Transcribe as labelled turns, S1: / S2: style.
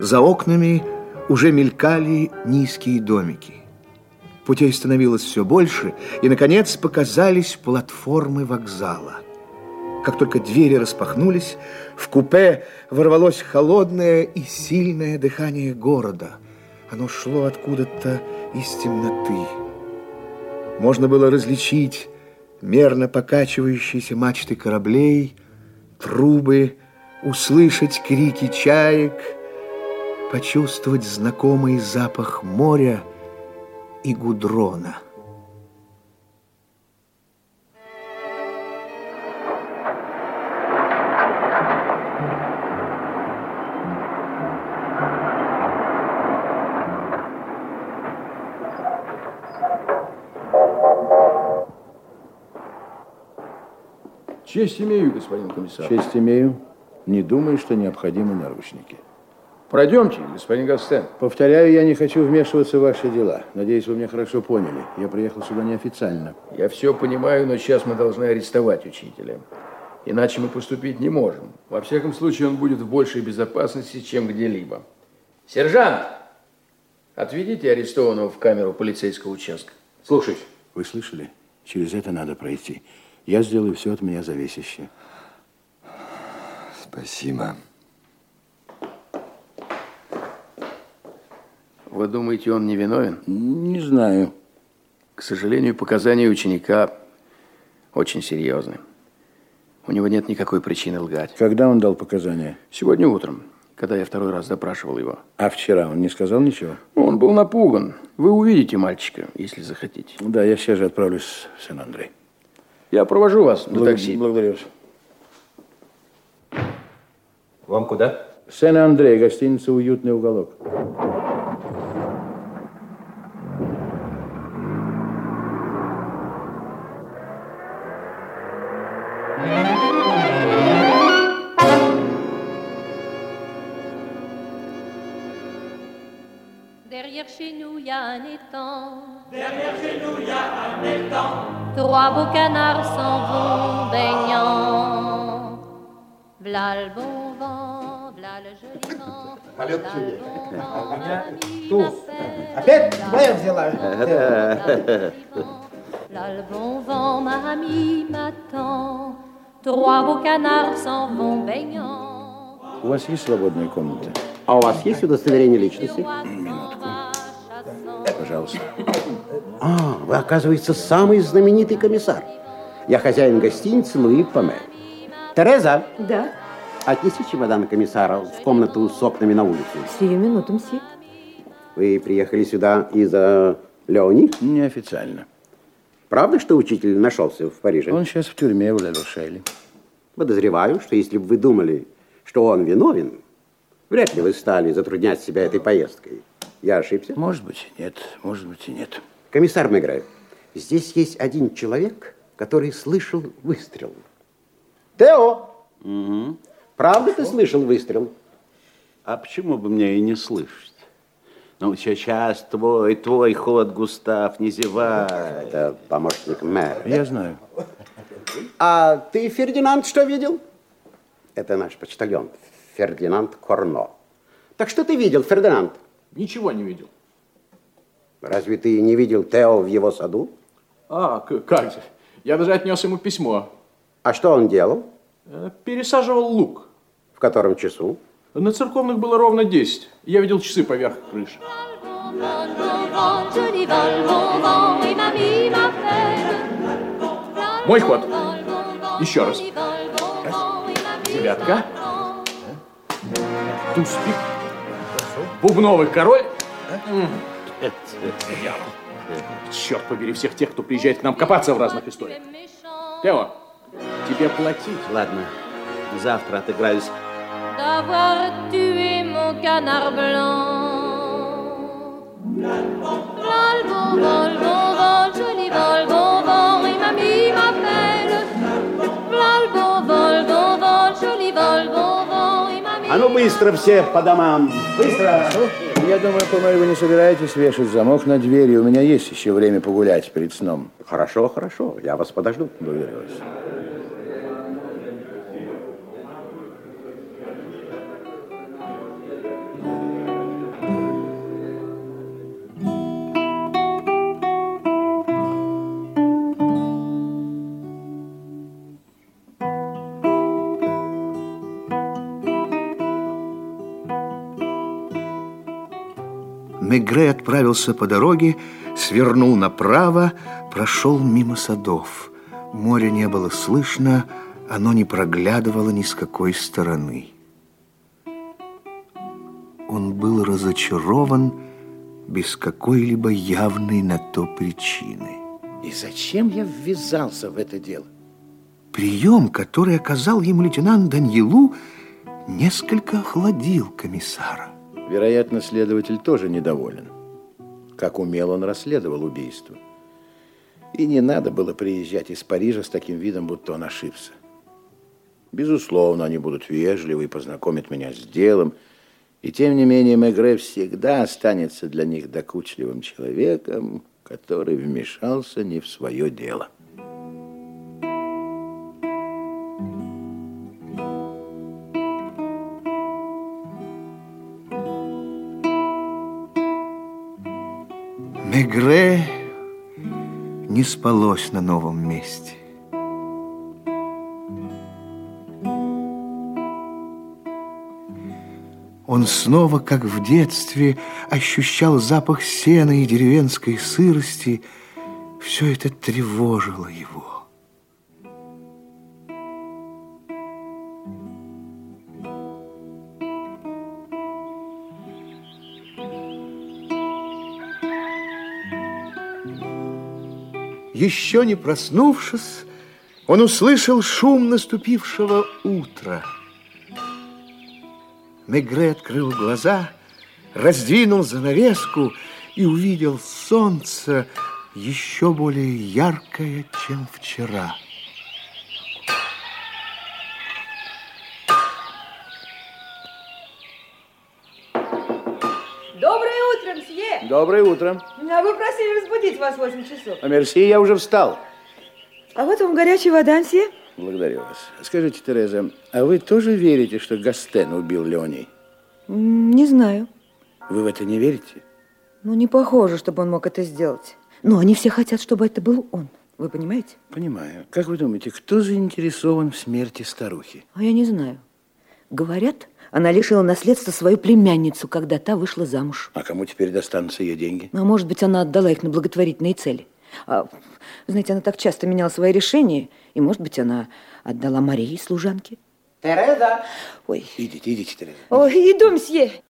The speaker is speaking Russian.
S1: За окнами уже мелькали низкие домики. Путей становилось все больше, и, наконец, показались платформы вокзала. Как только двери распахнулись, в купе ворвалось холодное и сильное дыхание города. Оно шло откуда-то из темноты. Можно было различить мерно покачивающиеся мачты кораблей, трубы, услышать крики чаек, почувствовать знакомый запах моря и гудрона.
S2: Честь имею, господин комиссар.
S3: Честь имею. Не думаю, что необходимы наручники.
S2: Пройдемте, господин Гастен.
S3: Повторяю, я не хочу вмешиваться в ваши дела. Надеюсь, вы меня хорошо поняли. Я приехал сюда неофициально.
S2: Я все понимаю, но сейчас мы должны арестовать учителя. Иначе мы поступить не можем. Во всяком случае, он будет в большей безопасности, чем где-либо. Сержант, отведите арестованного в камеру полицейского участка.
S3: Слушаюсь. Вы слышали? Через это надо пройти. Я сделаю все от меня зависящее.
S4: Спасибо.
S2: Вы думаете, он невиновен?
S3: Не знаю.
S2: К сожалению, показания ученика очень серьезны. У него нет никакой причины лгать.
S3: Когда он дал показания?
S2: Сегодня утром, когда я второй раз допрашивал его.
S3: А вчера он не сказал ничего?
S2: Он был напуган. Вы увидите мальчика, если захотите.
S3: Да, я сейчас же отправлюсь в Сен-Андре.
S2: Я провожу вас на такси.
S3: Благодарю вас.
S4: Вам куда?
S3: Сен-Андре, гостиница «Уютный уголок».
S5: Derrière chez nous, y a un étang. Derrière chez nous, y a un étang. Trois beaux canards s'en vont baignant. V'là le bon vent, v'là le joli vent. V'là le bon vent, mamie m'appelle.
S6: Опять моя взяла.
S5: V'là le bon vent, mamie m'attend. Trois beaux canards s'en vont baignant.
S3: У вас есть свободная комната?
S6: А у вас есть удостоверение личности?
S3: Пожалуйста.
S6: А, вы, оказывается, самый знаменитый комиссар. Я хозяин гостиницы Луи Поме. Тереза?
S7: Да.
S6: Отнеси чемодан комиссара в комнату с окнами на улицу.
S7: Сию минуту, мсье.
S6: Вы приехали сюда из-за Леони?
S3: Неофициально.
S6: Правда, что учитель нашелся в Париже?
S3: Он сейчас в тюрьме в Ля-Рошеле.
S6: Подозреваю, что если бы вы думали, что он виновен, вряд ли вы стали затруднять себя этой поездкой. Я ошибся?
S3: Может быть, нет. Может быть, и нет.
S6: Комиссар Мегре, здесь есть один человек, который слышал выстрел. Тео!
S3: Угу.
S6: Правда ты слышал выстрел?
S8: А почему бы мне и не слышать? Ну, сейчас твой ход, Густав, не зевай.
S6: Это помощник мэра.
S3: Я знаю.
S6: А ты, Фердинанд, что видел? Это наш почтальон, Фердинанд Корно. Так что ты видел, Фердинанд?
S2: Ничего не видел.
S6: Разве ты не видел Тео в его саду?
S2: А, как же. Я даже отнес ему письмо.
S6: А что он делал?
S2: Пересаживал лук.
S6: В котором часу?
S2: На церковных было ровно 10. Я видел часы поверх крыши. Мой ход. Еще раз. Девятка. Туз пик. Бубновый король. Черт побери всех тех, кто приезжает к нам копаться в разных историях. Тео, тебе платить.
S8: Ладно, завтра отыграюсь.
S5: D'avoir tué mon canard blanc. Vol, vol, vol, joli vol, vol, vol, et mamie m'appelle. Vol, vol, vol, joli vol, vol, vol, et mamie.
S6: А ну быстро все по домам. Быстро.
S3: Я думаю, по-моему, вы не собираетесь вешать замок на дверь, и у меня есть еще время погулять перед сном.
S6: Хорошо, хорошо. Я вас подожду.
S3: Благодарю вас.
S1: Мегре отправился по дороге, свернул направо, прошел мимо садов. Моря не было слышно, оно не проглядывало ни с какой стороны. Он был разочарован без какой-либо явной на то причины.
S3: И зачем я ввязался в это дело?
S1: Прием, который оказал ему лейтенант Даньелу, несколько охладил комиссара.
S3: Вероятно, следователь тоже недоволен. Как умело он расследовал убийство. И не надо было приезжать из Парижа с таким видом, будто он ошибся. Безусловно, они будут вежливы и познакомят меня с делом. И тем не менее, Мегре всегда останется для них докучливым человеком, который вмешался не в свое дело.
S1: Мегре не спалось на новом месте. Он снова, как в детстве, ощущал запах сена и деревенской сырости. Все это тревожило его. Еще не проснувшись, он услышал шум наступившего утра. Мегре открыл глаза, раздвинул занавеску и увидел солнце еще более яркое, чем вчера.
S7: Доброе утро, мсье!
S3: Доброе утро.
S7: А вы просили разбудить вас в 8 часов.
S3: А мерси, я уже встал.
S7: А вот вам горячая вода, мсье.
S3: Благодарю вас. Скажите, Тереза, а вы тоже верите, что Гастен убил Леони?
S7: Не знаю.
S3: Вы в это не верите?
S7: Ну, не похоже, чтобы он мог это сделать. Но они все хотят, чтобы это был он. Вы понимаете?
S3: Понимаю. Как вы думаете, кто заинтересован в смерти старухи?
S7: А я не знаю. Говорят, она лишила наследства свою племянницу, когда та вышла замуж.
S3: А кому теперь достанутся ее деньги?
S7: А может быть, она отдала их на благотворительные цели. Знаете, она так часто меняла свои решения, и, может быть, она отдала Марии, служанке.
S6: Тереза!
S7: Ой.
S3: Идите, Тереза.
S7: Ой, иду, мсье.